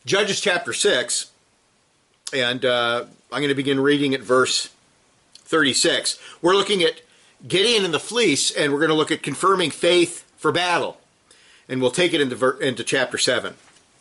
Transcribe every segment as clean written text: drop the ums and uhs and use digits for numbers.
Judges chapter 6, and I'm going to begin reading at verse 36. We're looking at Gideon and the fleece, and we're going to look at confirming faith for battle. And we'll take it into chapter 7.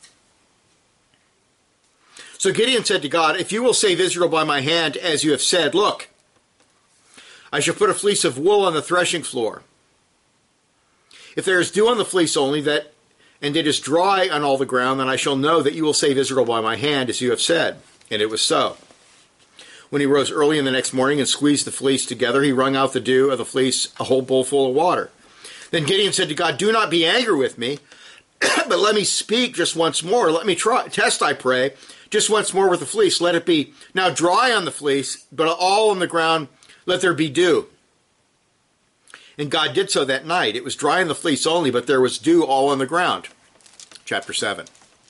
So Gideon said to God, "If you will save Israel by my hand, as you have said, look, I shall put a fleece of wool on the threshing floor. If there is dew on the fleece only, and it is dry on all the ground, then I shall know that you will save Israel by my hand, as you have said." And it was so. When he rose early in the next morning and squeezed the fleece together, he wrung out the dew of the fleece, a whole bowl full of water. Then Gideon said to God, "Do not be angry with me, but let me speak just once more. Let me test, I pray, just once more with the fleece. Let it be now dry on the fleece, but all on the ground let there be dew." And God did so that night. It was dry on the fleece only, but there was dew all on the ground. Chapter 7.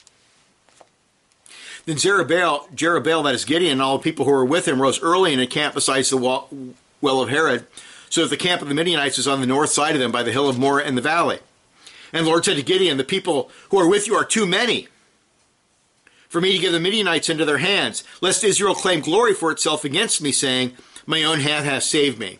Then Jerubbaal, that is Gideon, and all the people who were with him, rose early and encamped beside the well of Harod, so that the camp of the Midianites was on the north side of them by the hill of Moreh in the valley. And the Lord said to Gideon, "The people who are with you are too many for me to give the Midianites into their hands, lest Israel claim glory for itself against me, saying, 'My own hand has saved me.'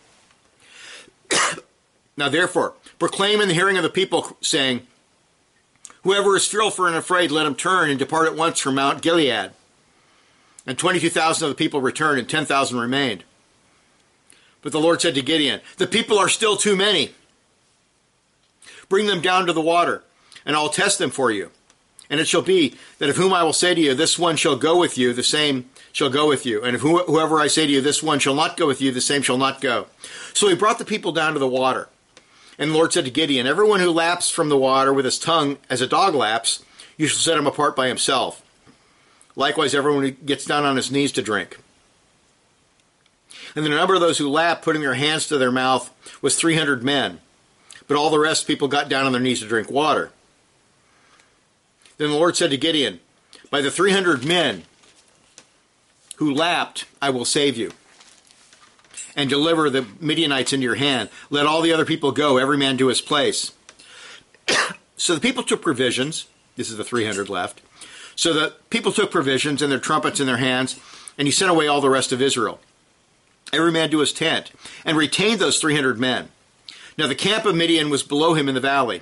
Now therefore, proclaim in the hearing of the people, saying, 'Whoever is fearful and afraid, let him turn and depart at once from Mount Gilead.' And 22,000 of the people returned, and 10,000 remained. But the Lord said to Gideon, 'The people are still too many. Bring them down to the water, and I'll test them for you. And it shall be that of whom I will say to you, this one shall go with you, the same shall go with you. And if whoever I say to you, this one shall not go with you, the same shall not go.' So he brought the people down to the water. And the Lord said to Gideon, 'Everyone who laps from the water with his tongue as a dog laps, you shall set him apart by himself. Likewise, everyone who gets down on his knees to drink.' And the number of those who lapped, putting their hands to their mouth, was 300 men. But all the rest people got down on their knees to drink water. Then the Lord said to Gideon, 'By the 300 men who lapped, I will save you, and deliver the Midianites into your hand. Let all the other people go, every man to his place.' So the people took provisions. This is the 300 left. So the people took provisions and their trumpets in their hands, and he sent away all the rest of Israel, every man to his tent, and retained those 300 men. Now the camp of Midian was below him in the valley.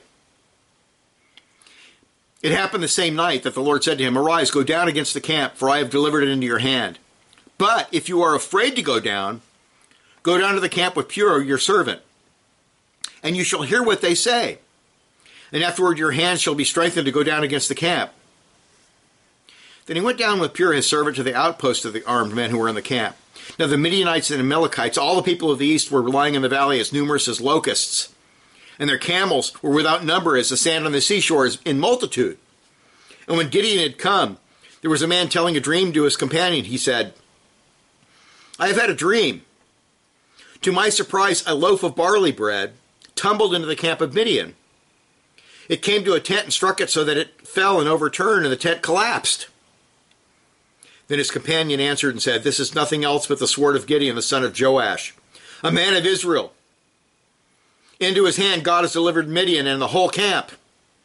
It happened the same night that the Lord said to him, 'Arise, go down against the camp, for I have delivered it into your hand. But if you are afraid to go down to the camp with Purah, your servant, and you shall hear what they say. And afterward your hands shall be strengthened to go down against the camp.' Then he went down with Purah his servant to the outpost of the armed men who were in the camp. Now the Midianites and Amalekites, all the people of the east, were lying in the valley as numerous as locusts, and their camels were without number as the sand on the seashore in multitude. And when Gideon had come, there was a man telling a dream to his companion. He said, 'I have had a dream. To my surprise, a loaf of barley bread tumbled into the camp of Midian. It came to a tent and struck it so that it fell and overturned, and the tent collapsed.' Then his companion answered and said, 'This is nothing else but the sword of Gideon, the son of Joash, a man of Israel. Into his hand God has delivered Midian and the whole camp.'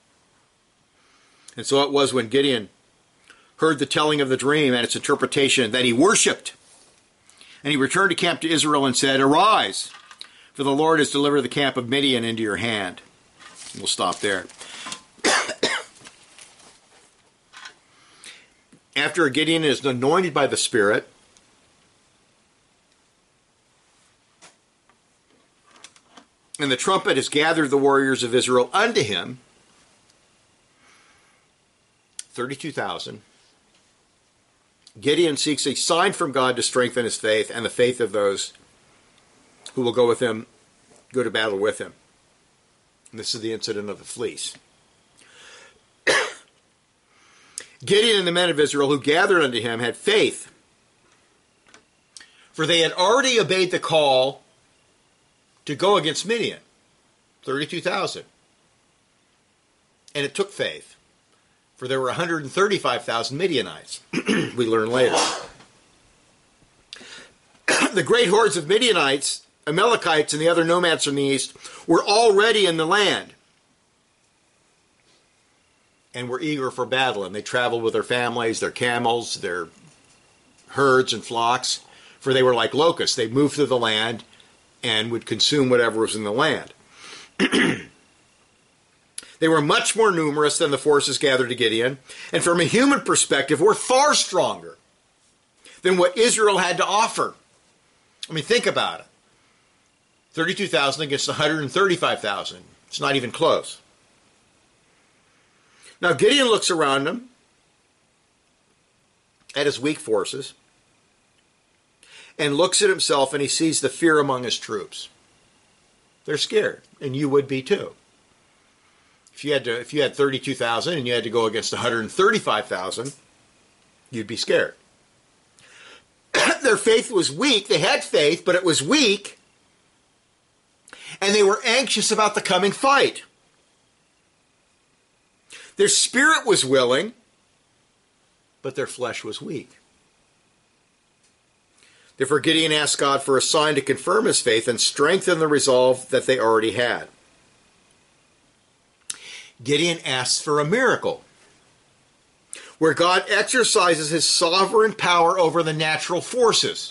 And so it was when Gideon heard the telling of the dream and its interpretation that he worshipped. And he returned to camp to Israel and said, 'Arise, for the Lord has delivered the camp of Midian into your hand.'" And we'll stop there. After Gideon is anointed by the Spirit, and the trumpet has gathered the warriors of Israel unto him, 32,000, Gideon seeks a sign from God to strengthen his faith and the faith of those who will go to battle with him. And this is the incident of the fleece. Gideon and the men of Israel who gathered unto him had faith, for they had already obeyed the call to go against Midian, 32,000. And it took faith, for there were 135,000 Midianites. We learn later. The great hordes of Midianites, Amalekites, and the other nomads from the east were already in the land. and were eager for battle, and they traveled with their families, their camels, their herds and flocks, for they were like locusts. They moved through the land and would consume whatever was in the land. They were much more numerous than the forces gathered to Gideon, and from a human perspective were far stronger than what Israel had to offer. I mean, think about it. 32,000 against 135,000. It's not even close. Now Gideon looks around him at his weak forces and looks at himself, and he sees the fear among his troops. They're scared, and you would be too. If you had 32,000 and you had to go against 135,000, you'd be scared. Their faith was weak. They had faith, but it was weak, and they were anxious about the coming fight. Their spirit was willing, but their flesh was weak. Therefore, Gideon asked God for a sign to confirm his faith and strengthen the resolve that they already had. Gideon asks for a miracle, where God exercises his sovereign power over the natural forces.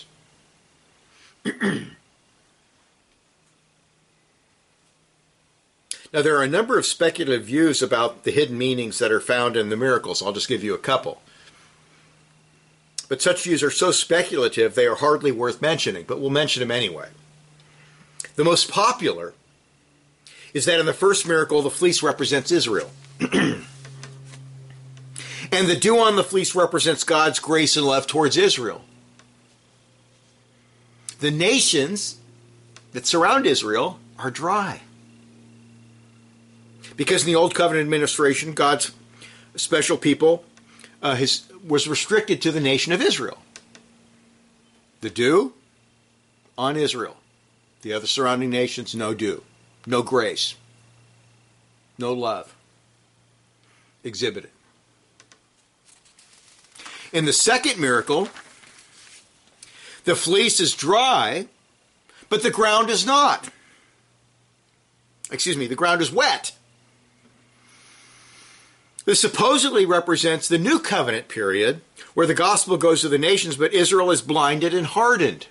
Now, there are a number of speculative views about the hidden meanings that are found in the miracles. I'll just give you a couple. But such views are so speculative, they are hardly worth mentioning, but we'll mention them anyway. The most popular is that in the first miracle, the fleece represents Israel. And the dew on the fleece represents God's grace and love towards Israel. The nations that surround Israel are dry. Because in the Old Covenant administration, God's special people was restricted to the nation of Israel. The dew on Israel. The other surrounding nations, no dew, no grace, no love exhibited. In the second miracle, the fleece is dry, but the ground is not. The ground is wet. This supposedly represents the New Covenant period, where the gospel goes to the nations, but Israel is blinded and hardened.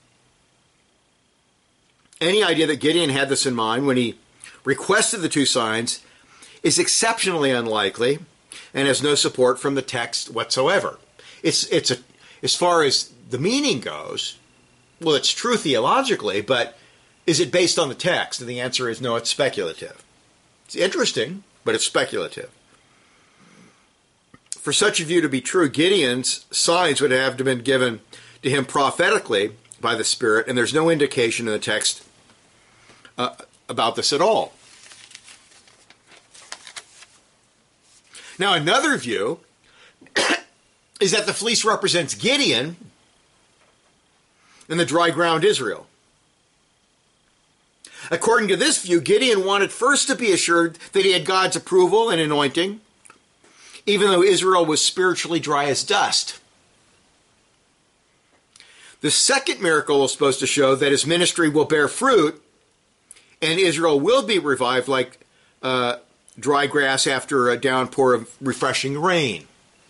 Any idea that Gideon had this in mind when he requested the two signs is exceptionally unlikely and has no support from the text whatsoever. As far as the meaning goes, well, it's true theologically, but is it based on the text? And the answer is no, it's speculative. It's interesting, but it's speculative. For such a view to be true, Gideon's signs would have to have been given to him prophetically by the Spirit, and there's no indication in the text about this at all. Now, another view is that the fleece represents Gideon and the dry ground Israel. According to this view, Gideon wanted first to be assured that he had God's approval and anointing, even though Israel was spiritually dry as dust. The second miracle is supposed to show that his ministry will bear fruit and Israel will be revived like dry grass after a downpour of refreshing rain.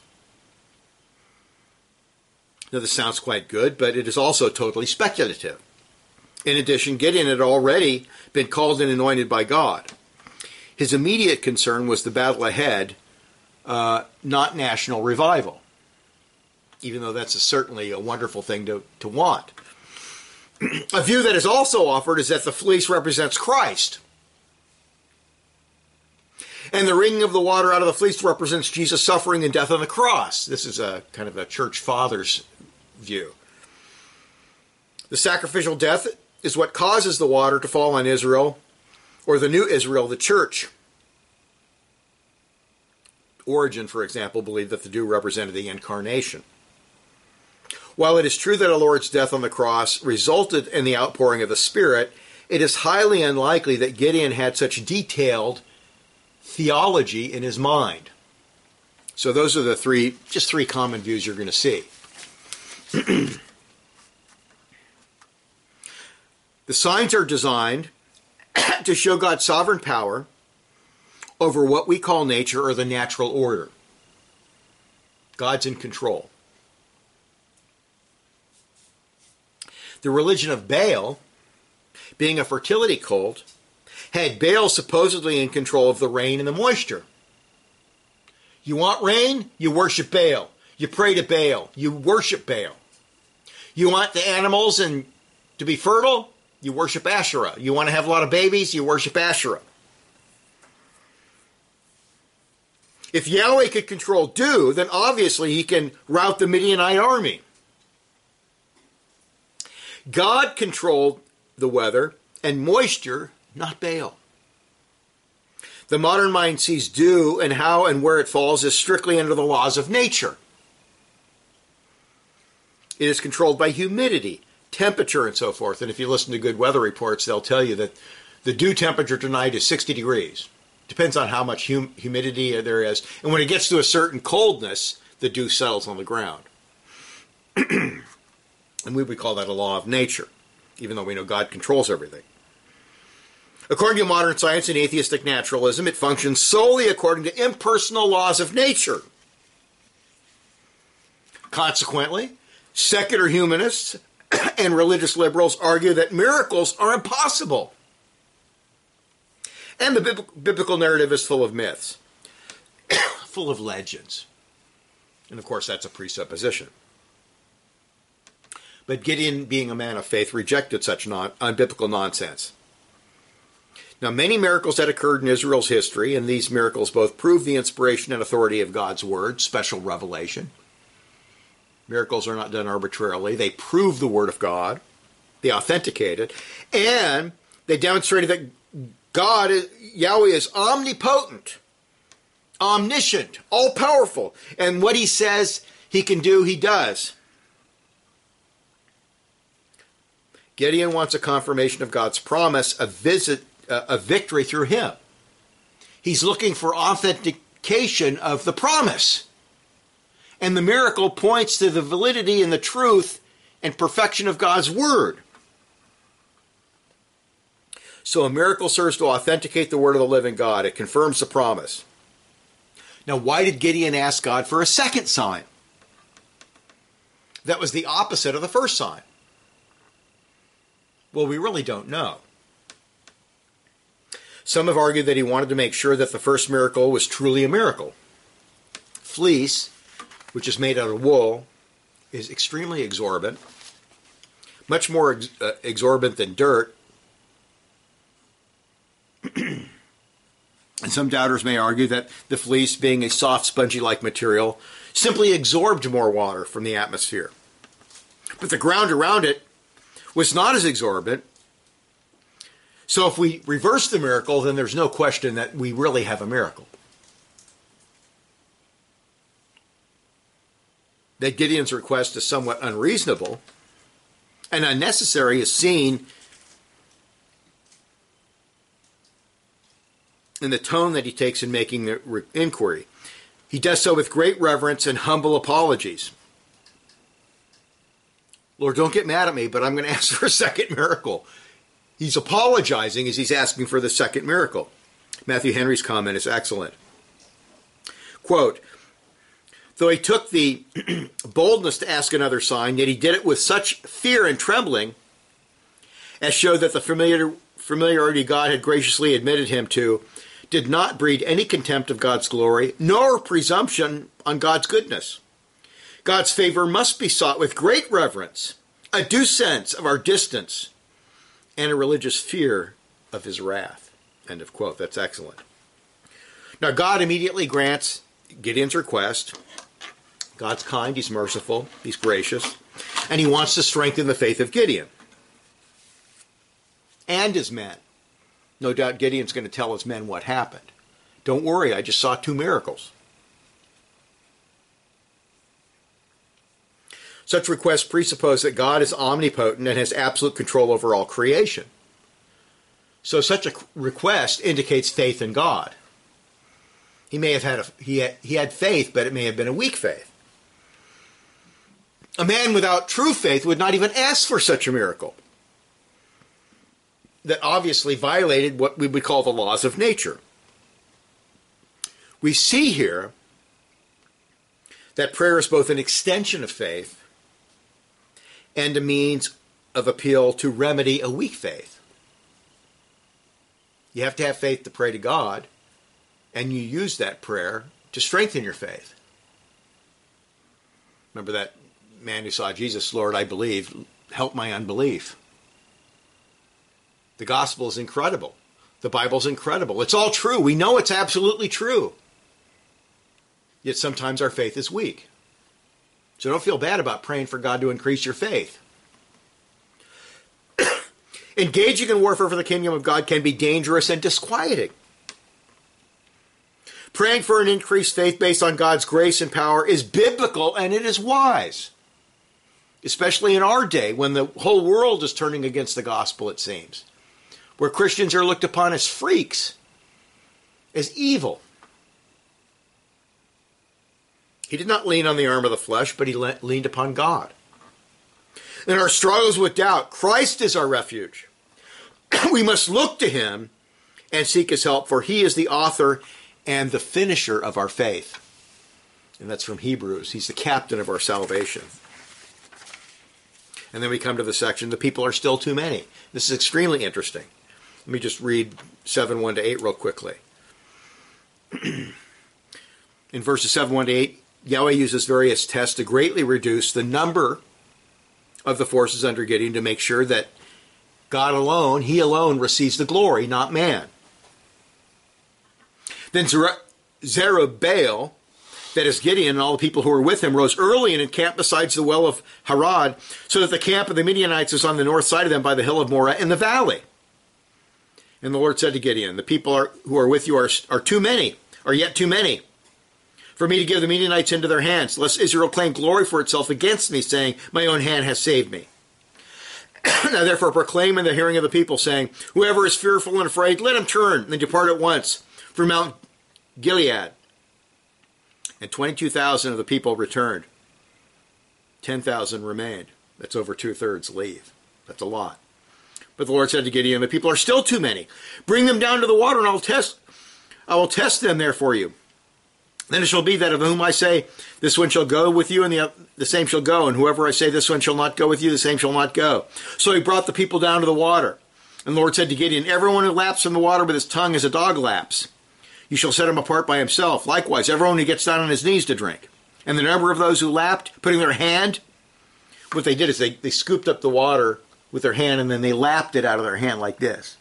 Now, this sounds quite good, but it is also totally speculative. In addition, Gideon had already been called and anointed by God. His immediate concern was the battle ahead, not national revival, even though that's certainly a wonderful thing to want. A view that is also offered is that the fleece represents Christ, and the wringing of the water out of the fleece represents Jesus' suffering and death on the cross. This is a kind of a church father's view. The sacrificial death is what causes the water to fall on Israel, or the new Israel, the church. Origen, for example, believed that the dew represented the incarnation. While it is true that our Lord's death on the cross resulted in the outpouring of the Spirit, it is highly unlikely that Gideon had such detailed theology in his mind. So those are the three common views you're going to see. The signs are designed to show God's sovereign power over what we call nature or the natural order. God's in control. The religion of Baal, being a fertility cult, had Baal supposedly in control of the rain and the moisture. You want rain? You worship Baal. You pray to Baal. You worship Baal. You want the animals to be fertile? You worship Asherah. You want to have a lot of babies? You worship Asherah. If Yahweh could control dew, then obviously he can rout the Midianite army. God controlled the weather and moisture, not Baal. The modern mind sees dew and how and where it falls as strictly under the laws of nature. It is controlled by humidity, temperature, and so forth. And if you listen to good weather reports, they'll tell you that the dew temperature tonight is 60 degrees. Depends on how much humidity there is. And when it gets to a certain coldness, the dew settles on the ground. And we would call that a law of nature, even though we know God controls everything. According to modern science and atheistic naturalism, it functions solely according to impersonal laws of nature. Consequently, secular humanists and religious liberals argue that miracles are impossible. And the biblical narrative is full of myths, full of legends. And of course, that's a presupposition. But Gideon, being a man of faith, rejected such unbiblical nonsense. Now, many miracles had occurred in Israel's history, and these miracles both prove the inspiration and authority of God's word, special revelation. Miracles are not done arbitrarily. They prove the word of God. They authenticate it. And they demonstrated that Yahweh is omnipotent, omniscient, all-powerful. And what he says he can do, he does. Gideon wants a confirmation of God's promise, a victory through him. He's looking for authentication of the promise. And the miracle points to the validity and the truth and perfection of God's word. So a miracle serves to authenticate the word of the living God. It confirms the promise. Now, why did Gideon ask God for a second sign? That was the opposite of the first sign. Well, we really don't know. Some have argued that he wanted to make sure that the first miracle was truly a miracle. Fleece, which is made out of wool, is extremely exorbitant, much more exorbitant than dirt. And some doubters may argue that the fleece, being a soft, spongy-like material, simply absorbed more water from the atmosphere. But the ground around it was not as exorbitant. So if we reverse the miracle, then there's no question that we really have a miracle. That Gideon's request is somewhat unreasonable and unnecessary is seen in the tone that he takes in making the inquiry. He does so with great reverence and humble apologies. Lord, don't get mad at me, but I'm going to ask for a second miracle. He's apologizing as he's asking for the second miracle. Matthew Henry's comment is excellent. Quote, though he took the boldness to ask another sign, yet he did it with such fear and trembling as showed that the familiarity God had graciously admitted him to did not breed any contempt of God's glory, nor presumption on God's goodness. God's favor must be sought with great reverence, a due sense of our distance, and a religious fear of his wrath. End of quote. That's excellent. Now, God immediately grants Gideon's request. God's kind, he's merciful, he's gracious, and he wants to strengthen the faith of Gideon and his men. No doubt Gideon's going to tell his men what happened. Don't worry, I just saw 2 miracles. Such requests presuppose that God is omnipotent and has absolute control over all creation. So such a request indicates faith in God. He may have had he had faith, but it may have been a weak faith. A man without true faith would not even ask for such a miracle. That obviously violated what we would call the laws of nature. We see here that prayer is both an extension of faith and a means of appeal to remedy a weak faith. You have to have faith to pray to God, and you use that prayer to strengthen your faith. Remember that man who saw Jesus, Lord, I believe, help my unbelief. The gospel is incredible. The Bible's incredible. It's all true. We know it's absolutely true. Yet sometimes our faith is weak. So don't feel bad about praying for God to increase your faith. Engaging in warfare for the kingdom of God can be dangerous and disquieting. Praying for an increased faith based on God's grace and power is biblical and it is wise. Especially in our day when the whole world is turning against the gospel, it seems. Where Christians are looked upon as freaks, as evil. He did not lean on the arm of the flesh, but he leaned upon God. In our struggles with doubt, Christ is our refuge. We must look to him and seek his help, for he is the author and the finisher of our faith. And that's from Hebrews. He's the captain of our salvation. And then we come to the section, the people are still too many. This is extremely interesting. Let me just read 7:1-8 real quickly. In verses 7:1-8, Yahweh uses various tests to greatly reduce the number of the forces under Gideon to make sure that God alone, he alone receives the glory, not man. Then Zerubbabel, that is Gideon, and all the people who were with him, rose early and encamped beside the well of Harod, so that the camp of the Midianites was on the north side of them by the hill of Moreh in the valley. And the Lord said to Gideon, the people who are with you are too many, are yet too many, for me to give the Midianites into their hands, lest Israel claim glory for itself against me, saying, my own hand has saved me. Now therefore proclaim in the hearing of the people, saying, whoever is fearful and afraid, let him turn and depart at once from Mount Gilead. And 22,000 of the people returned. 10,000 remained. That's over 2/3 leave. That's a lot. But the Lord said to Gideon, the people are still too many. Bring them down to the water, and I will test them there for you. Then it shall be that of whom I say, this one shall go with you, and the same shall go. And whoever I say, this one shall not go with you, the same shall not go. So he brought the people down to the water. And the Lord said to Gideon, everyone who laps from the water with his tongue as a dog laps, you shall set him apart by himself. Likewise, everyone who gets down on his knees to drink. And the number of those who lapped, putting their hand, what they did is they scooped up the water with their hand, and then they lapped it out of their hand like this.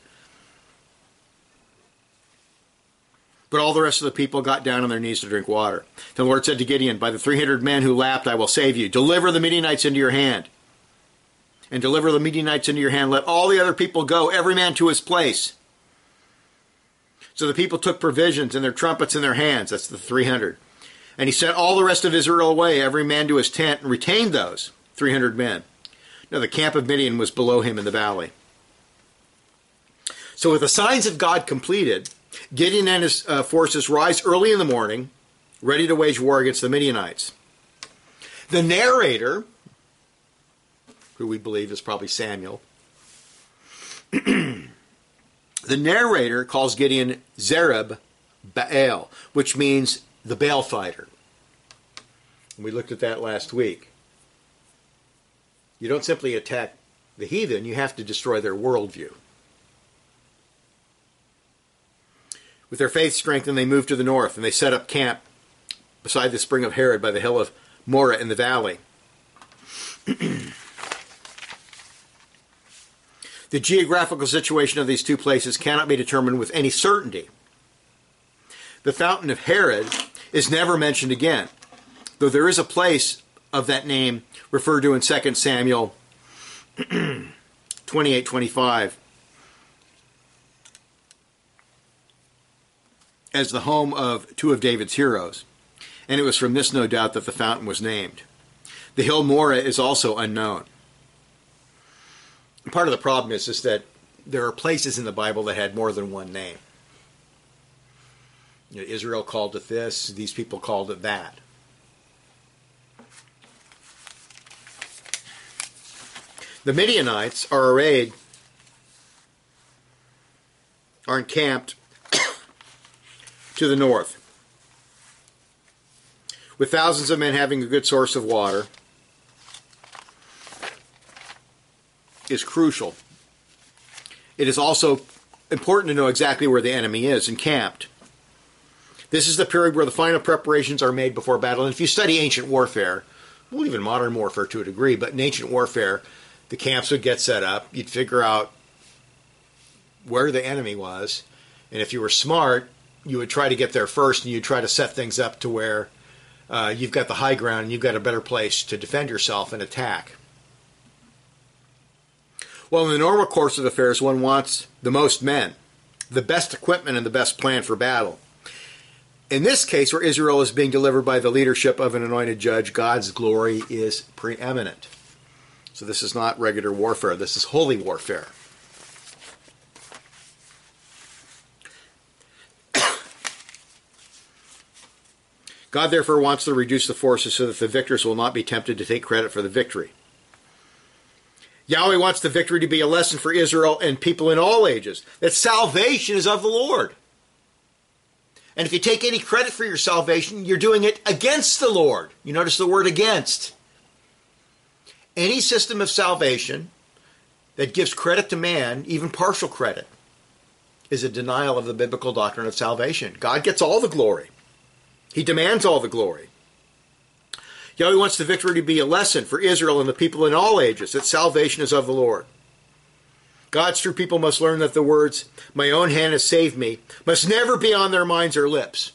But all the rest of the people got down on their knees to drink water. The Lord said to Gideon, by the 300 men who lapped, I will save you. Deliver the Midianites into your hand. And deliver the Midianites into your hand. Let all the other people go, every man to his place. So the people took provisions and their trumpets in their hands. That's the 300. And he sent all the rest of Israel away, every man to his tent, and retained those 300 men. Now the camp of Midian was below him in the valley. So with the signs of God completed, Gideon and his forces rise early in the morning, ready to wage war against the Midianites. The narrator, who we believe is probably Samuel, the narrator calls Gideon Zerub-Baal, which means the Baal fighter. And we looked at that last week. You don't simply attack the heathen, you have to destroy their worldview. With their faith strengthened, they moved to the north, and they set up camp beside the spring of Harod by the hill of Moreh in the valley. The geographical situation of these two places cannot be determined with any certainty. The fountain of Harod is never mentioned again, though there is a place of that name referred to in 2 Samuel 28:25 as the home of two of David's heroes, and it was from this, no doubt, that the fountain was named. The hill Moreh is also unknown. And part of the problem is that there are places in the Bible that had more than one name. You know, Israel called it this, these people called it that. The Midianites are encamped to the north. with thousands of men having a good source of water, is crucial. It is also important to know exactly where the enemy is encamped. This is the period where the final preparations are made before battle. And if you study ancient warfare, well, even modern warfare to a degree, but in ancient warfare, the camps would get set up. You'd figure out where the enemy was. And if you were smart, you would try to get there first, and you'd try to set things up to where you've got the high ground and you've got a better place to defend yourself and attack. Well, in the normal course of affairs, one wants the most men, the best equipment, and the best plan for battle. In this case, where Israel is being delivered by the leadership of an anointed judge, God's glory is preeminent. So this is not regular warfare. This is holy warfare. God therefore wants to reduce the forces so that the victors will not be tempted to take credit for the victory. Yahweh wants the victory to be a lesson for Israel and people in all ages, that salvation is of the Lord. And if you take any credit for your salvation, you're doing it against the Lord. You notice the word against. Any system of salvation that gives credit to man, even partial credit, is a denial of the biblical doctrine of salvation. God gets all the glory. He demands all the glory. Yahweh wants the victory to be a lesson for Israel and the people in all ages, that salvation is of the Lord. God's true people must learn that the words, "My own hand has saved me," must never be on their minds or lips.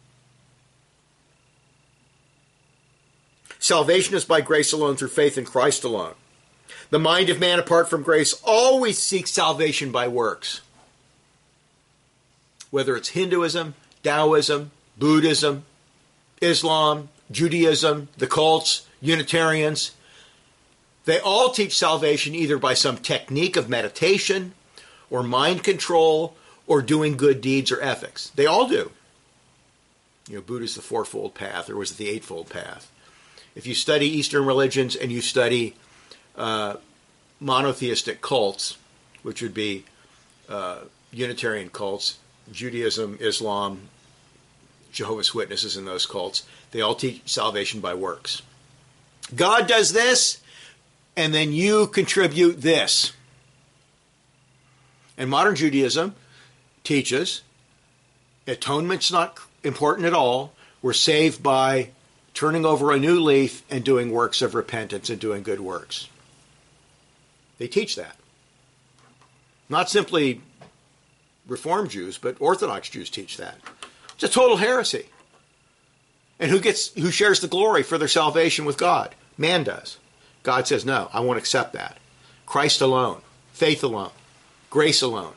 Salvation is by grace alone, through faith in Christ alone. The mind of man apart from grace always seeks salvation by works. Whether it's Hinduism, Taoism, Buddhism, Islam, Judaism, the cults, Unitarians, they all teach salvation either by some technique of meditation or mind control or doing good deeds or ethics. They all do. Buddha's the fourfold path, or was it the eightfold path? If you study Eastern religions and you study monotheistic cults, which would be Unitarian cults, Judaism, Islam, Jehovah's Witnesses, and those cults, they all teach salvation by works. God does this, and then you contribute this. And modern Judaism teaches atonement's not important at all. We're saved by turning over a new leaf and doing works of repentance and doing good works. They teach that. Not simply Reformed Jews, but Orthodox Jews teach that. It's a total heresy. And who shares the glory for their salvation with God? Man does. God says, no, I won't accept that. Christ alone, faith alone, grace alone.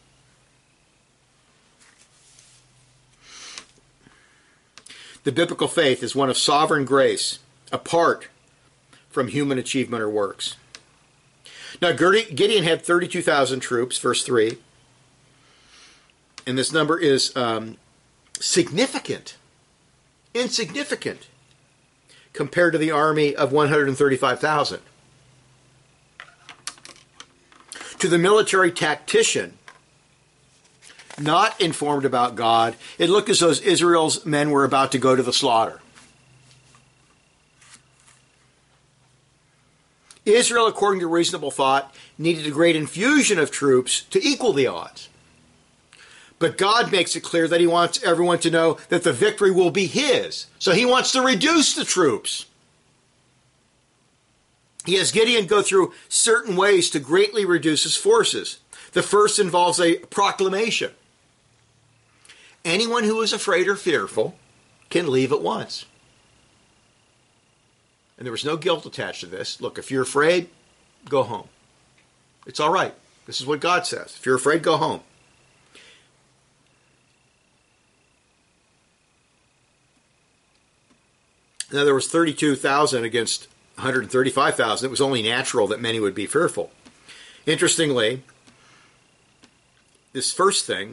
The biblical faith is one of sovereign grace, apart from human achievement or works. Now, Gideon had 32,000 troops, verse 3. And this number is insignificant, compared to the army of 135,000. To the military tactician, not informed about God, it looked as though Israel's men were about to go to the slaughter. Israel, according to reasonable thought, needed a great infusion of troops to equal the odds. But God makes it clear that he wants everyone to know that the victory will be his. So he wants to reduce the troops. He has Gideon go through certain ways to greatly reduce his forces. The first involves a proclamation. Anyone who is afraid or fearful can leave at once. And there was no guilt attached to this. Look, if you're afraid, go home. It's all right. This is what God says. If you're afraid, go home. Now, there was 32,000 against 135,000. It was only natural that many would be fearful. Interestingly, this first thinning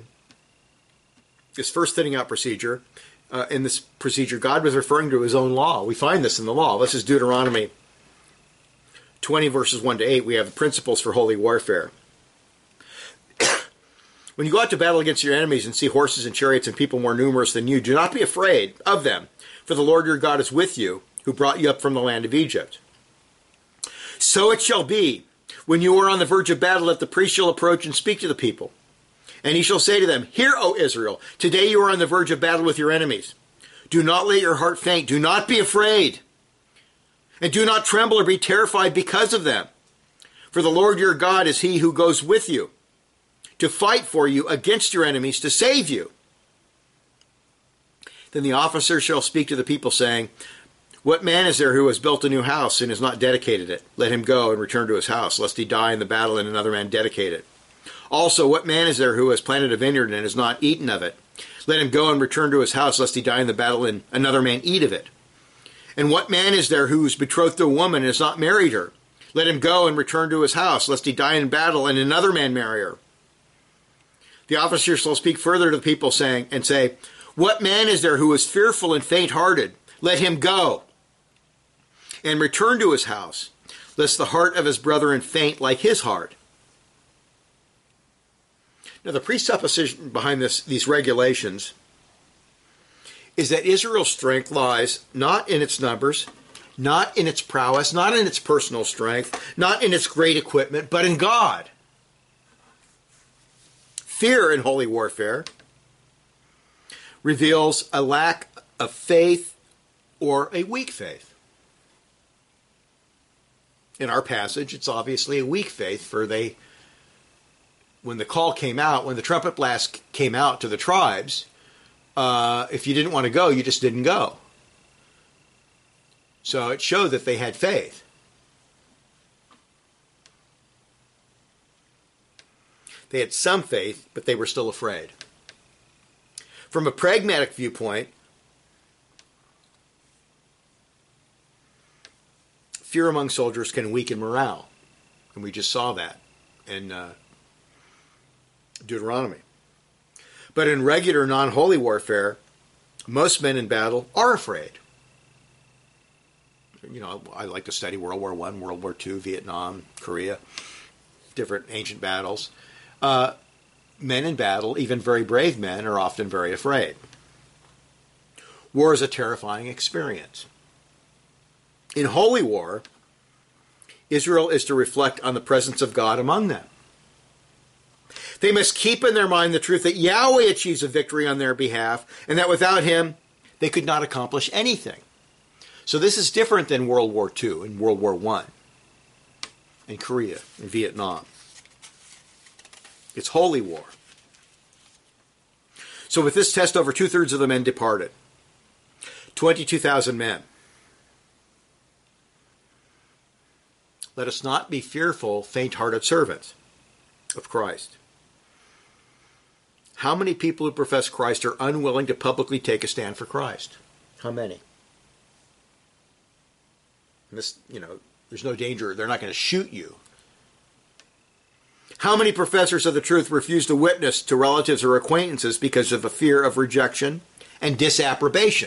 out procedure, in this procedure, God was referring to his own law. We find this in the law. This is Deuteronomy 20, verses 1 to 8. We have the principles for holy warfare. When you go out to battle against your enemies and see horses and chariots and people more numerous than you, do not be afraid of them. for the Lord your God is with you, who brought you up from the land of Egypt. So it shall be, when you are on the verge of battle, that the priest shall approach and speak to the people. And he shall say to them, Hear, O Israel, today you are on the verge of battle with your enemies. Do not let your heart faint. Do not be afraid. And do not tremble or be terrified because of them. For the Lord your God is he who goes with you to fight for you against your enemies, to save you. Then the officer shall speak to the people, saying, What man is there who has built a new house and has not dedicated it? Let him go and return to his house, lest he die in the battle and another man dedicate it. Also, what man is there who has planted a vineyard and has not eaten of it? Let him go and return to his house, lest he die in the battle and another man eat of it. And what man is there who is betrothed to a woman and has not married her? Let him go and return to his house, lest he die in battle and another man marry her. The officer shall speak further to the people, saying, What man is there who is fearful and faint-hearted? Let him go and return to his house, lest the heart of his brethren faint like his heart. Now, the presupposition behind these regulations is that Israel's strength lies not in its numbers, not in its prowess, not in its personal strength, not in its great equipment, but in God. Fear in holy warfare reveals a lack of faith or a weak faith. In our passage, it's obviously a weak faith, for when the call came out, when the trumpet blast came out to the tribes, if you didn't want to go, you just didn't go. So it showed that they had faith. They had some faith, but they were still afraid. From a pragmatic viewpoint, fear among soldiers can weaken morale. And we just saw that in Deuteronomy. But in regular non-holy warfare, most men in battle are afraid. You know, I like to study World War I, World War II, Vietnam, Korea, different ancient battles. Men in battle, even very brave men, are often very afraid. War is a terrifying experience. In holy war, Israel is to reflect on the presence of God among them. They must keep in their mind the truth that Yahweh achieves a victory on their behalf, and that without him, they could not accomplish anything. So this is different than World War II and World War I, and Korea and Vietnam. It's holy war. So with this test, over 2/3 of the men departed. 22,000 men. Let us not be fearful, faint-hearted servants of Christ. How many people who profess Christ are unwilling to publicly take a stand for Christ? How many? And this, there's no danger. They're not going to shoot you. How many professors of the truth refuse to witness to relatives or acquaintances because of a fear of rejection and disapprobation?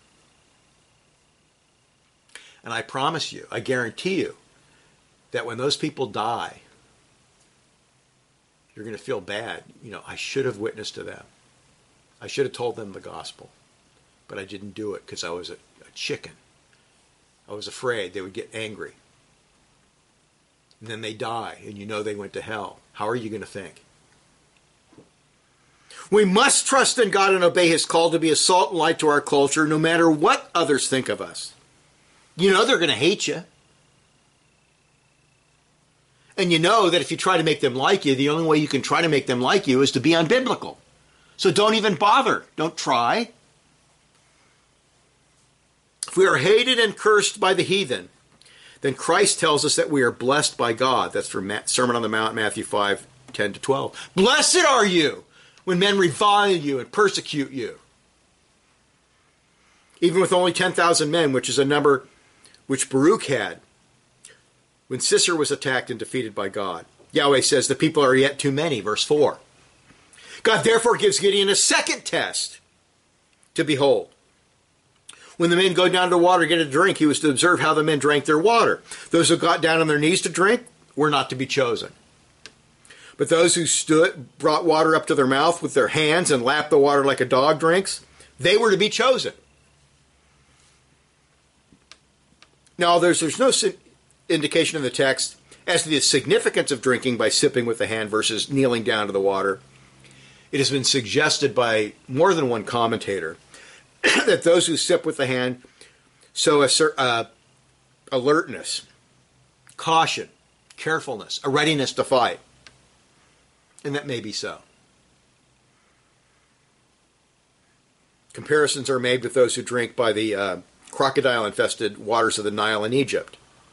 And I promise you, I guarantee you, that when those people die, you're going to feel bad. I should have witnessed to them. I should have told them the gospel. But I didn't do it because I was a chicken. I was afraid they would get angry. And then they die, and they went to hell. How are you going to think? We must trust in God and obey his call to be a salt and light to our culture, no matter what others think of us. They're going to hate you. And that if you try to make them like you, the only way you can try to make them like you is to be unbiblical. So don't even bother. Don't try. If we are hated and cursed by the heathen, then Christ tells us that we are blessed by God. That's from Sermon on the Mount, Matthew 5:10-12. Blessed are you when men revile you and persecute you. Even with only 10,000 men, which is a number which Baruch had when Sisera was attacked and defeated by God. Yahweh says the people are yet too many, verse 4. God therefore gives Gideon a second test to behold. When the men go down to the water to get a drink, he was to observe how the men drank their water. Those who got down on their knees to drink were not to be chosen. But those who stood, brought water up to their mouth with their hands and lapped the water like a dog drinks, they were to be chosen. Now, there's no indication in the text as to the significance of drinking by sipping with the hand versus kneeling down to the water. It has been suggested by more than one commentator that those who sip with the hand show alertness, caution, carefulness, a readiness to fight. And that may be so. Comparisons are made with those who drink by the crocodile-infested waters of the Nile in Egypt.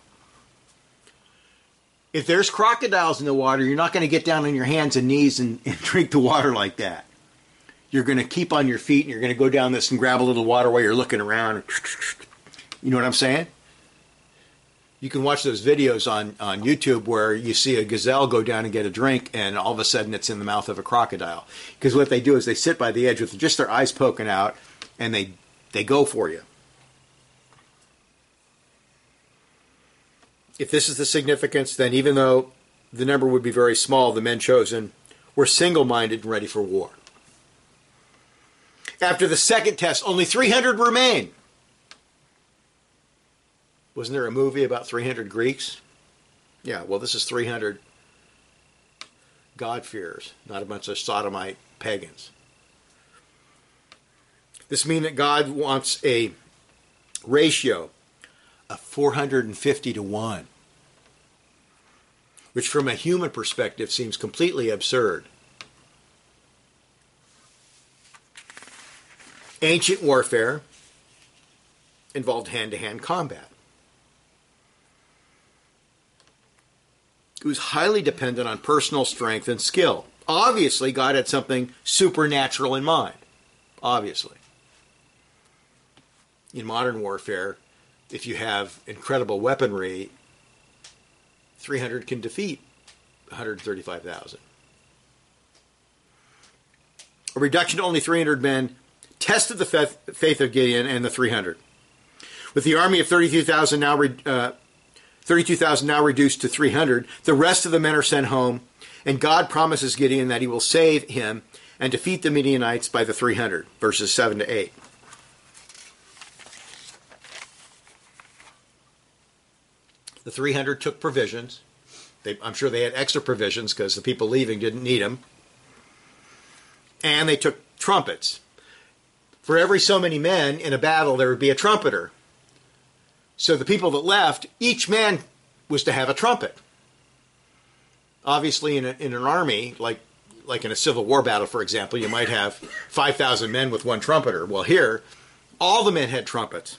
If there's crocodiles in the water, you're not going to get down on your hands and knees and drink the water like that. You're going to keep on your feet and you're going to go down this and grab a little water while you're looking around. You know what I'm saying? You can watch those videos on YouTube where you see a gazelle go down and get a drink and all of a sudden it's in the mouth of a crocodile. Because what they do is they sit by the edge with just their eyes poking out and they go for you. If this is the significance, then even though the number would be very small, the men chosen were single-minded and ready for war. After the second test, only 300 remain. Wasn't there a movie about 300 Greeks? Yeah, well, this is 300 God-fearers, not a bunch of sodomite pagans. This means that God wants a ratio of 450 to 1, which from a human perspective seems completely absurd. Ancient warfare involved hand-to-hand combat. It was highly dependent on personal strength and skill. Obviously, God had something supernatural in mind. Obviously. In modern warfare, if you have incredible weaponry, 300 can defeat 135,000. A reduction to only 300 men tested the faith of Gideon and the 300. With the army of 32,000 now reduced to 300, the rest of the men are sent home, and God promises Gideon that he will save him and defeat the Midianites by the 300, verses 7 to 8. The 300 took provisions. I'm sure they had extra provisions because the people leaving didn't need them. And they took trumpets. For every so many men in a battle, there would be a trumpeter. So the people that left, each man was to have a trumpet. Obviously, in an army, like in a Civil War battle, for example, you might have 5,000 men with one trumpeter. Well, here, all the men had trumpets.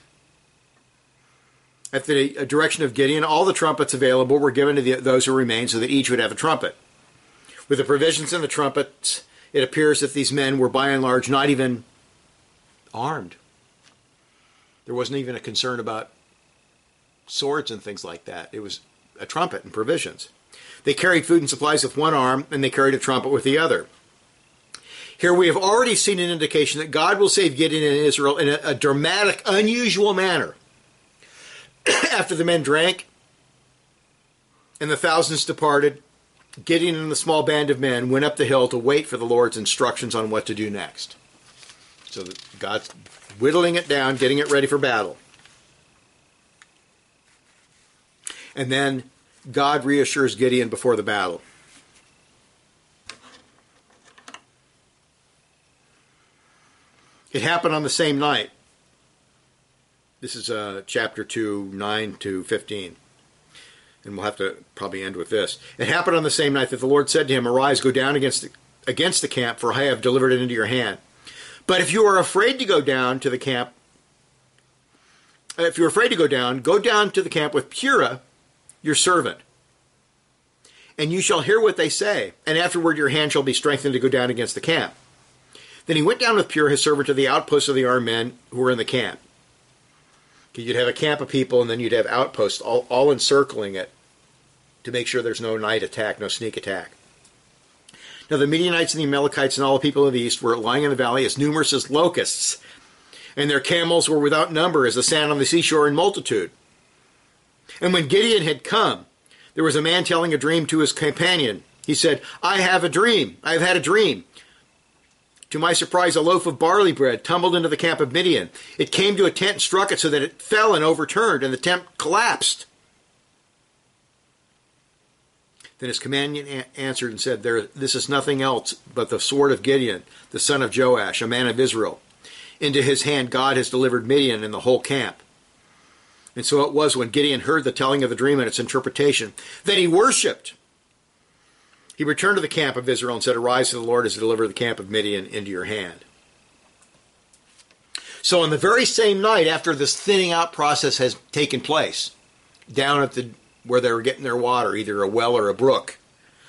At the direction of Gideon, all the trumpets available were given to those who remained so that each would have a trumpet. With the provisions and the trumpets, it appears that these men were by and large not even armed. There wasn't even a concern about swords and things like that. It was a trumpet and provisions. They carried food and supplies with one arm, and they carried a trumpet with the other. Here we have already seen an indication that God will save Gideon and Israel in a dramatic, unusual manner. After the men drank and the thousands departed, Gideon and the small band of men went up the hill to wait for the Lord's instructions on what to do next. So God's whittling it down, getting it ready for battle. And then God reassures Gideon before the battle. It happened on the same night. This is chapter 2, 9 to 15. And we'll have to probably end with this. It happened on the same night that the Lord said to him, "Arise, go down against the camp, for I have delivered it into your hand. But if you are afraid to go down to the camp, go down to the camp with Purah, your servant. And you shall hear what they say, and afterward your hand shall be strengthened to go down against the camp." Then he went down with Purah, his servant, to the outposts of the armed men who were in the camp. You'd have a camp of people, and then you'd have outposts all encircling it to make sure there's no night attack, no sneak attack. Now the Midianites and the Amalekites and all the people of the east were lying in the valley as numerous as locusts, and their camels were without number as the sand on the seashore in multitude. And when Gideon had come, there was a man telling a dream to his companion. He said, I have had a dream. To my surprise, a loaf of barley bread tumbled into the camp of Midian. It came to a tent and struck it so that it fell and overturned, and the tent collapsed. Then his companion answered and said, This is nothing else but the sword of Gideon, the son of Joash, a man of Israel. Into his hand God has delivered Midian and the whole camp. And so it was when Gideon heard the telling of the dream and its interpretation, that he worshipped. He returned to the camp of Israel and said, Arise, for the Lord has delivered the camp of Midian into your hand. So on the very same night after this thinning out process has taken place, down at where they were getting their water, either a well or a brook,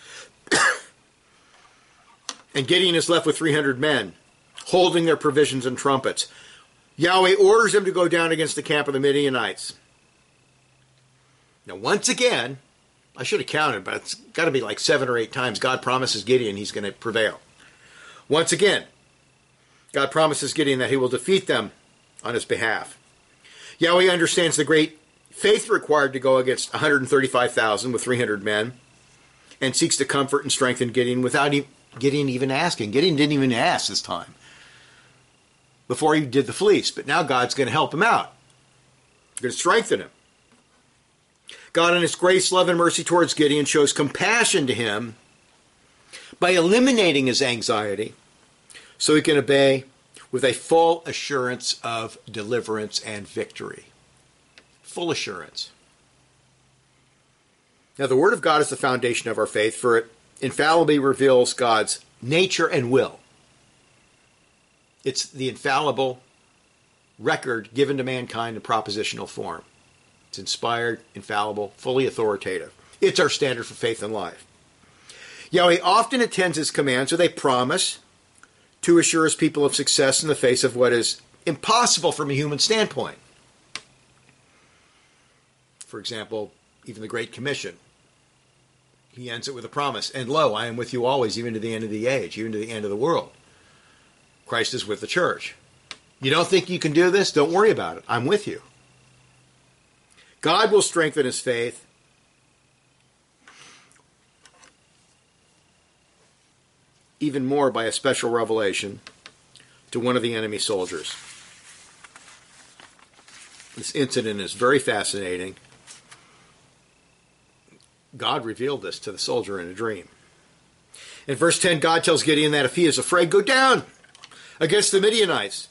and Gideon is left with 300 men, holding their provisions and trumpets, Yahweh orders him to go down against the camp of the Midianites. Now, once again, I should have counted, but it's got to be like 7 or 8 times God promises Gideon he's going to prevail. Once again, God promises Gideon that he will defeat them on his behalf. Yahweh understands the great faith required to go against 135,000 with 300 men, and seeks to comfort and strengthen Gideon without Gideon even asking. Gideon didn't even ask this time before he did the fleece, but now God's going to help him out. He's going to strengthen him. God, in his grace, love, and mercy towards Gideon, shows compassion to him by eliminating his anxiety so he can obey with a full assurance of deliverance and victory. Full assurance. Now, the Word of God is the foundation of our faith, for it infallibly reveals God's nature and will. It's the infallible record given to mankind in propositional form. It's inspired, infallible, fully authoritative. It's our standard for faith and life. Yahweh often attends his commands with a promise to assure his people of success in the face of what is impossible from a human standpoint. For example, even the Great Commission. He ends it with a promise. And lo, I am with you always, even to the end of the age, even to the end of the world. Christ is with the church. You don't think you can do this? Don't worry about it. I'm with you. God will strengthen his faith even more by a special revelation to one of the enemy soldiers. This incident is very fascinating. God revealed this to the soldier in a dream. In verse 10, God tells Gideon that if he is afraid, go down against the Midianites.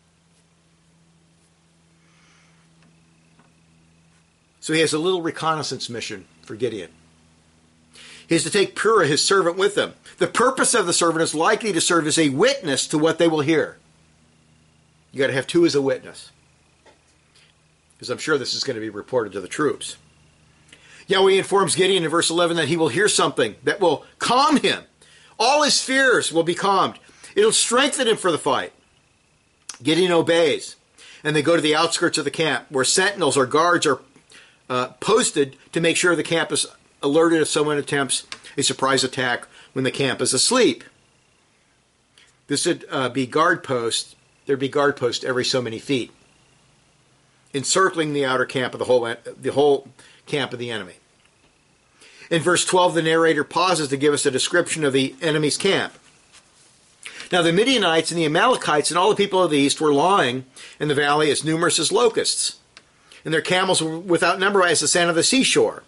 So he has a little reconnaissance mission for Gideon. He is to take Purah, his servant, with him. The purpose of the servant is likely to serve as a witness to what they will hear. You got to have 2 as a witness, because I'm sure this is going to be reported to the troops. Yahweh informs Gideon in verse 11 that he will hear something that will calm him. All his fears will be calmed. It'll strengthen him for the fight. Gideon obeys, and they go to the outskirts of the camp, where sentinels or guards are posted to make sure the camp is alerted if someone attempts a surprise attack when the camp is asleep. This would be guard posts. There'd be guard posts every so many feet, encircling the outer camp of the whole camp of the enemy. In verse 12, the narrator pauses to give us a description of the enemy's camp. Now the Midianites and the Amalekites and all the people of the east were lying in the valley as numerous as locusts, and their camels were without number as the sand of the seashore.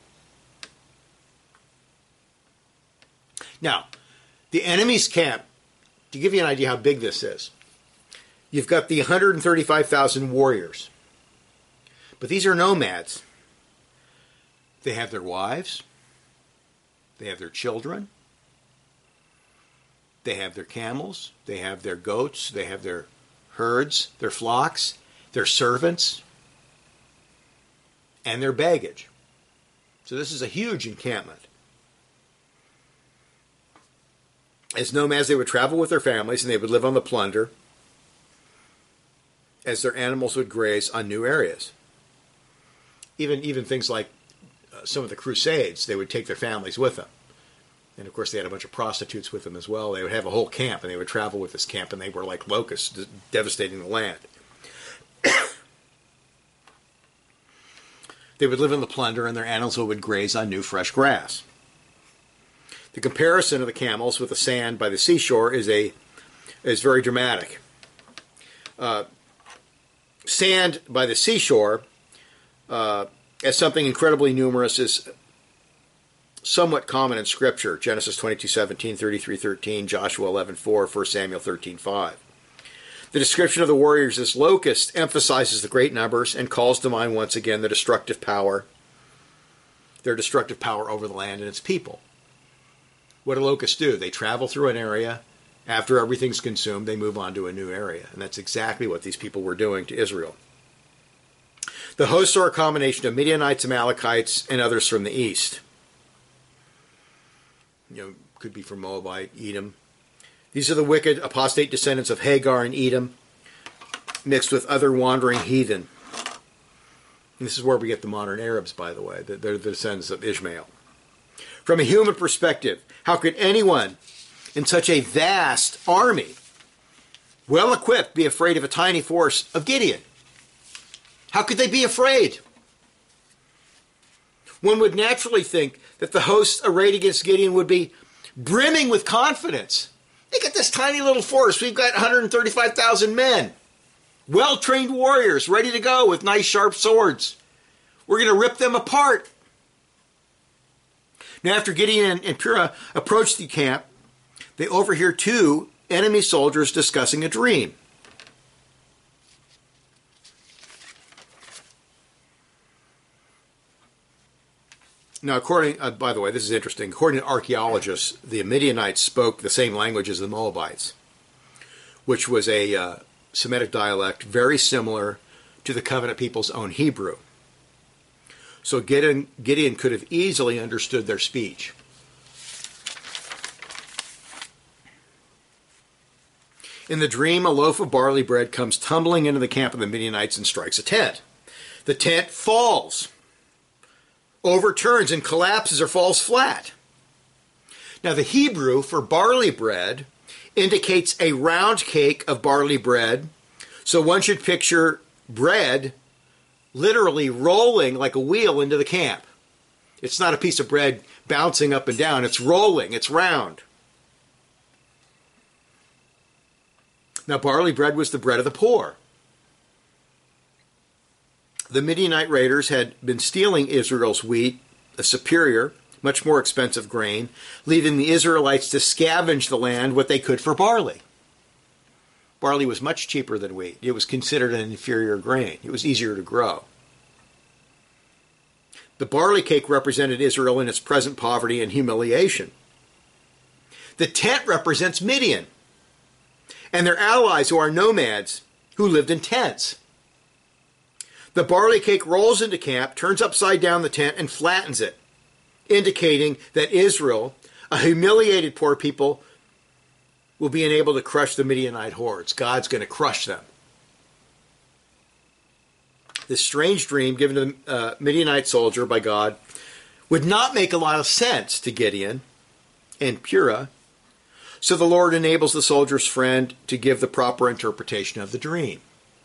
Now, the enemy's camp, to give you an idea how big this is, you've got the 135,000 warriors. But these are nomads. They have their wives. They have their children. They have their camels. They have their goats. They have their herds, their flocks, their servants, and their baggage. So this is a huge encampment. As nomads, they would travel with their families and they would live on the plunder as their animals would graze on new areas. Even things like some of the Crusades, they would take their families with them. And of course, they had a bunch of prostitutes with them as well. They would have a whole camp, and they would travel with this camp, and they were like locusts, devastating the land. They would live in the plunder, and their animals would graze on new, fresh grass. The comparison of the camels with the sand by the seashore is a is very dramatic. Sand by the seashore, as something incredibly numerous, is somewhat common in Scripture. Genesis 22:17, 33:13, Joshua 11:4, 1 Samuel 13:5. The description of the warriors as locusts emphasizes the great numbers and calls to mind once again the destructive power, their destructive power over the land and its people. What do locusts do? They travel through an area. After everything's consumed, they move on to a new area. And that's exactly what these people were doing to Israel. The hosts are a combination of Midianites, Amalekites, and others from the east. Could be from Moabite, Edom. These are the wicked, apostate descendants of Hagar and Edom, mixed with other wandering heathen. And this is where we get the modern Arabs, by the way. They're the descendants of Ishmael. From a human perspective, how could anyone in such a vast army, well equipped, be afraid of a tiny force of Gideon? How could they be afraid? One would naturally think that the hosts arrayed against Gideon would be brimming with confidence. Look at this tiny little force. We've got 135,000 men, well-trained warriors ready to go with nice sharp swords. We're going to rip them apart. Now, after Gideon and Purah approach the camp, they overhear two enemy soldiers discussing a dream. Now, by the way, this is interesting. According to archaeologists, the Midianites spoke the same language as the Moabites, which was a Semitic dialect very similar to the covenant people's own Hebrew. So Gideon could have easily understood their speech. In the dream, a loaf of barley bread comes tumbling into the camp of the Midianites and strikes a tent. The tent falls, overturns, and collapses or falls flat. Now, the Hebrew for barley bread indicates a round cake of barley bread, so one should picture bread literally rolling like a wheel into the camp. It's not a piece of bread bouncing up and down. It's rolling. It's round. Now, barley bread was the bread of the poor. The Midianite raiders had been stealing Israel's wheat, a superior, much more expensive grain, leaving the Israelites to scavenge the land what they could for barley. Barley was much cheaper than wheat. It was considered an inferior grain. It was easier to grow. The barley cake represented Israel in its present poverty and humiliation. The tent represents Midian and their allies who are nomads who lived in tents. The barley cake rolls into camp, turns upside down the tent, and flattens it, indicating that Israel, a humiliated poor people, will be unable to crush the Midianite hordes. God's going to crush them. This strange dream given to the Midianite soldier by God would not make a lot of sense to Gideon and Purah, so the Lord enables the soldier's friend to give the proper interpretation of the dream.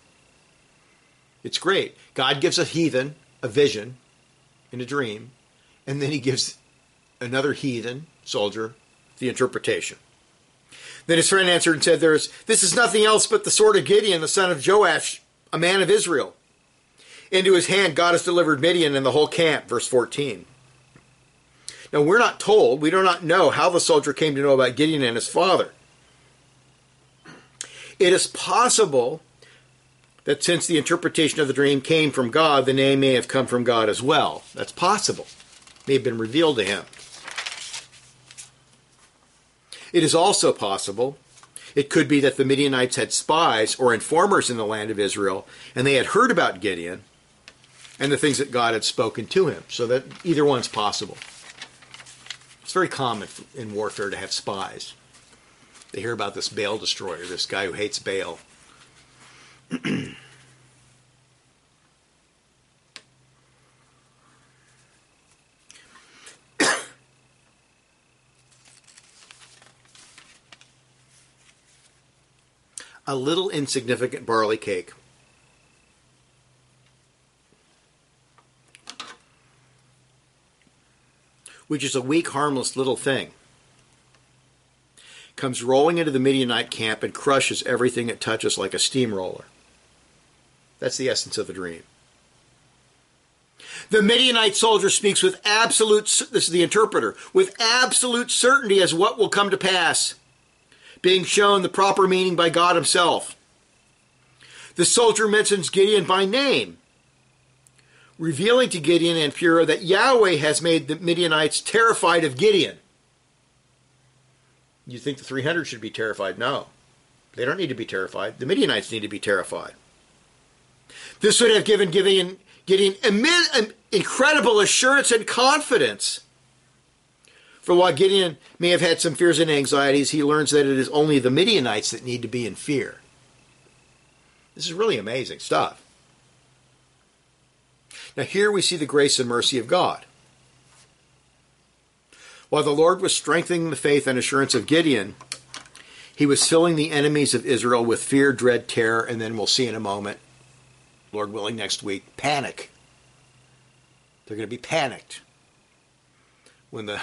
It's great. God gives a heathen a vision in a dream, and then he gives another heathen soldier the interpretation. Then his friend answered and said, "This is nothing else but the sword of Gideon, the son of Joash, a man of Israel. Into his hand God has delivered Midian and the whole camp," verse 14. Now we're not told, we do not know how the soldier came to know about Gideon and his father. It is possible that since the interpretation of the dream came from God, the name may have come from God as well. That's possible. It may have been revealed to him. It is also possible, it could be that the Midianites had spies or informers in the land of Israel, and they had heard about Gideon and the things that God had spoken to him. So that either one's possible. It's very common in warfare to have spies. They hear about this Baal destroyer, this guy who hates Baal. A little insignificant barley cake. Which is a weak, harmless little thing, comes rolling into the Midianite camp and crushes everything it touches like a steamroller. That's the essence of the dream. The Midianite soldier speaks with this is the interpreter, with absolute certainty as what will come to pass, being shown the proper meaning by God himself. The soldier mentions Gideon by name, revealing to Gideon and Purah that Yahweh has made the Midianites terrified of Gideon. You think the 300 should be terrified? No. They don't need to be terrified. The Midianites need to be terrified. This would have given Gideon incredible assurance and confidence. For while Gideon may have had some fears and anxieties, he learns that it is only the Midianites that need to be in fear. This is really amazing stuff. Now here we see the grace and mercy of God. While the Lord was strengthening the faith and assurance of Gideon, he was filling the enemies of Israel with fear, dread, terror, and then we'll see in a moment, Lord willing next week, panic. They're going to be panicked when the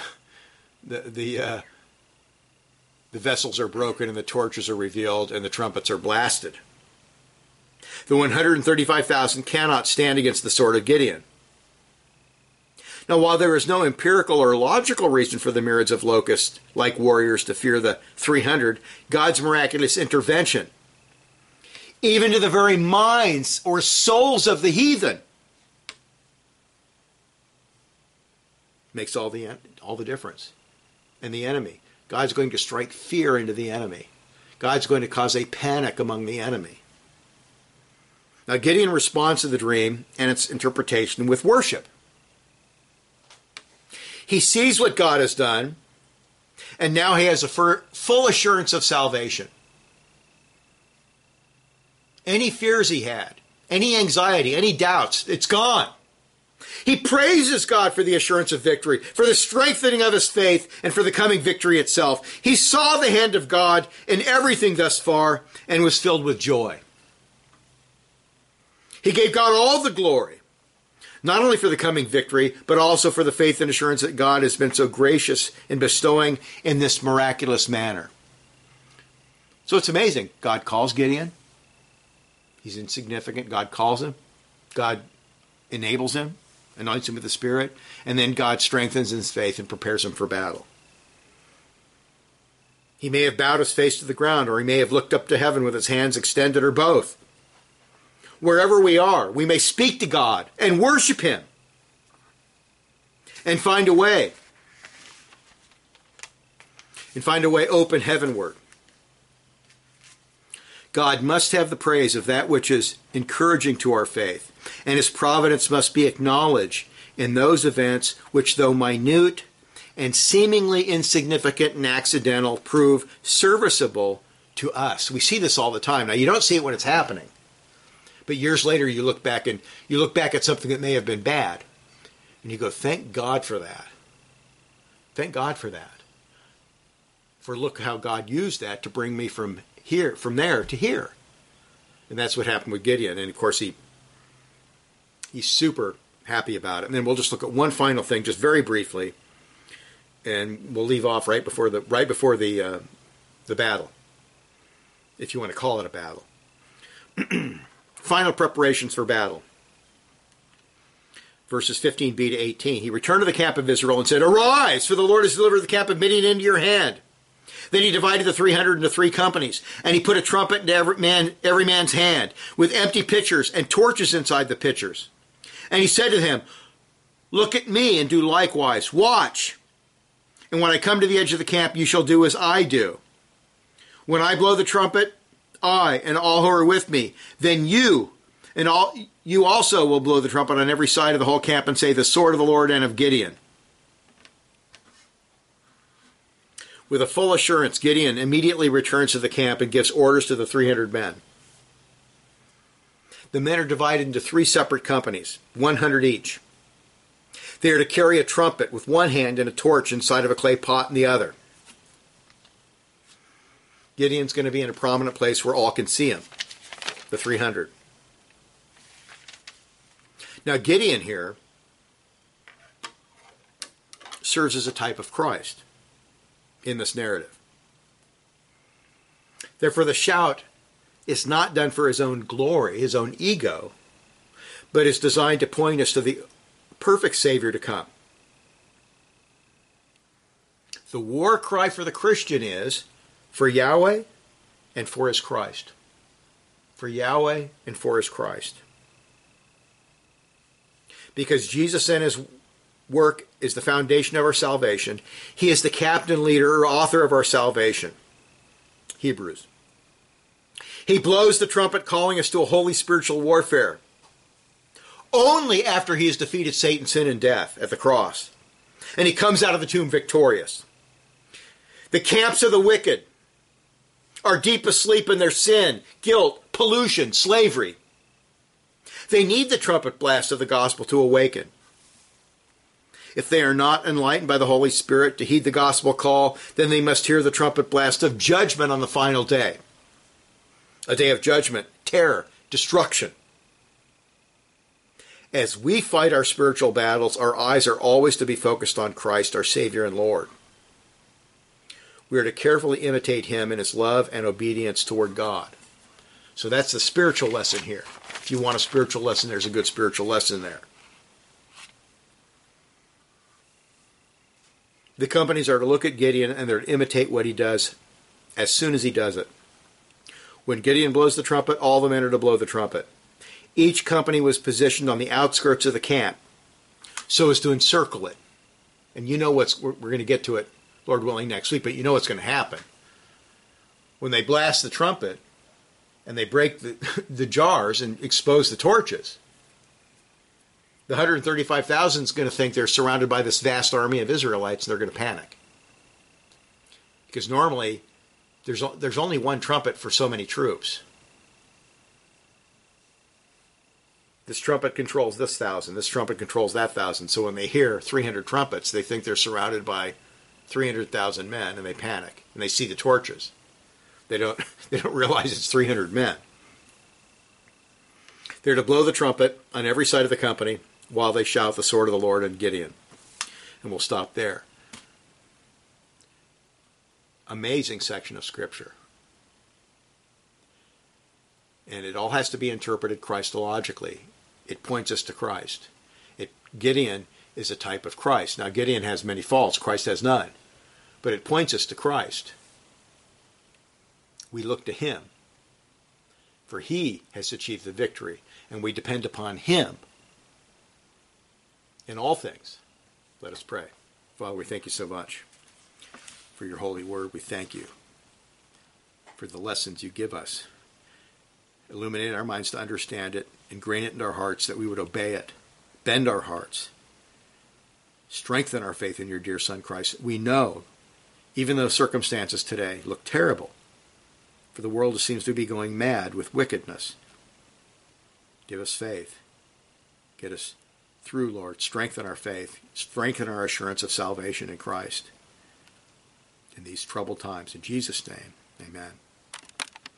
vessels are broken and the torches are revealed and the trumpets are blasted. The 135,000 cannot stand against the sword of Gideon. Now, while there is no empirical or logical reason for the myriads of locust-like warriors to fear the 300, God's miraculous intervention, even to the very minds or souls of the heathen, makes all the difference. And the enemy, God's going to strike fear into the enemy. God's going to cause a panic among the enemy. Now, Gideon responds to the dream and its interpretation with worship. He sees what God has done, and now he has a full assurance of salvation. Any fears he had, any anxiety, any doubts, it's gone. He praises God for the assurance of victory, for the strengthening of his faith, and for the coming victory itself. He saw the hand of God in everything thus far and was filled with joy. He gave God all the glory, not only for the coming victory, but also for the faith and assurance that God has been so gracious in bestowing in this miraculous manner. So it's amazing. God calls Gideon. He's insignificant. God calls him. God enables him, anoints him with the Spirit, and then God strengthens his faith and prepares him for battle. He may have bowed his face to the ground, or he may have looked up to heaven with his hands extended, or both. Wherever we are, we may speak to God and worship him and find a way. And find a way open heavenward. God must have the praise of that which is encouraging to our faith, and his providence must be acknowledged in those events which, though minute and seemingly insignificant and accidental, prove serviceable to us. We see this all the time. Now, you don't see it when it's happening. But years later, you look back at something that may have been bad, and you go, thank God for that. Thank God for that. For look how God used that to bring me from there to here. And that's what happened with Gideon. And of course, he's super happy about it. And then we'll just look at one final thing, just very briefly, and we'll leave off right before the battle, if you want to call it a battle. Final preparations for battle. Verses 15b to 18. He returned to the camp of Israel and said, "Arise, for the Lord has delivered the camp of Midian into your hand." Then he divided the 300 into 3 companies, and he put a trumpet into every man's hand, with empty pitchers and torches inside the pitchers. And he said to them, "Look at me and do likewise. Watch. And when I come to the edge of the camp, you shall do as I do. When I blow the trumpet, I and all who are with me, then you also will blow the trumpet on every side of the whole camp and say, 'The sword of the Lord and of Gideon.'" With a full assurance, Gideon immediately returns to the camp and gives orders to the 300 men. The men are divided into 3 separate companies, 100 each. They are to carry a trumpet with one hand and a torch inside of a clay pot in the other. Gideon's going to be in a prominent place where all can see him, the 300. Now, Gideon here serves as a type of Christ in this narrative. Therefore, the shout is not done for his own glory, his own ego, but is designed to point us to the perfect Savior to come. The war cry for the Christian is for Yahweh and for his Christ. For Yahweh and for his Christ. Because Jesus and his work is the foundation of our salvation. He is the captain, leader, or author of our salvation. Hebrews. He blows the trumpet calling us to a holy spiritual warfare. Only after he has defeated Satan, sin, and death at the cross. And he comes out of the tomb victorious. The camps of the wicked are deep asleep in their sin, guilt, pollution, slavery. They need the trumpet blast of the gospel to awaken. If they are not enlightened by the Holy Spirit to heed the gospel call, then they must hear the trumpet blast of judgment on the final day. A day of judgment, terror, destruction. As we fight our spiritual battles, our eyes are always to be focused on Christ, our Savior and Lord. We are to carefully imitate him in his love and obedience toward God. So that's the spiritual lesson here. If you want a spiritual lesson, there's a good spiritual lesson there. The companies are to look at Gideon and they're to imitate what he does as soon as he does it. When Gideon blows the trumpet, all the men are to blow the trumpet. Each company was positioned on the outskirts of the camp so as to encircle it. And you know we're going to get to it, Lord willing, next week, but you know what's going to happen. When they blast the trumpet and they break the jars and expose the torches, the 135,000 is going to think they're surrounded by this vast army of Israelites and they're going to panic. Because normally there's only one trumpet for so many troops. This trumpet controls this 1,000. This trumpet controls that 1,000. So when they hear 300 trumpets, they think they're surrounded by 300,000 men, and they panic. And they see the torches. They don't realize it's 300 men. They're to blow the trumpet on every side of the company while they shout the sword of the Lord and Gideon. And we'll stop there. Amazing section of Scripture. And it all has to be interpreted Christologically. It points us to Christ. Gideon is a type of Christ. Now, Gideon has many faults. Christ has none. But it points us to Christ. We look to him. For he has achieved the victory. And we depend upon him in all things. Let us pray. Father, we thank you so much for your holy word. We thank you for the lessons you give us. Illuminate our minds to understand it. Ingrain it into our hearts that we would obey it. Bend our hearts. Strengthen our faith in your dear Son, Christ. We know, even though circumstances today look terrible, for the world seems to be going mad with wickedness. Give us faith. Get us through, Lord. Strengthen our faith. Strengthen our assurance of salvation in Christ in these troubled times. In Jesus' name, amen.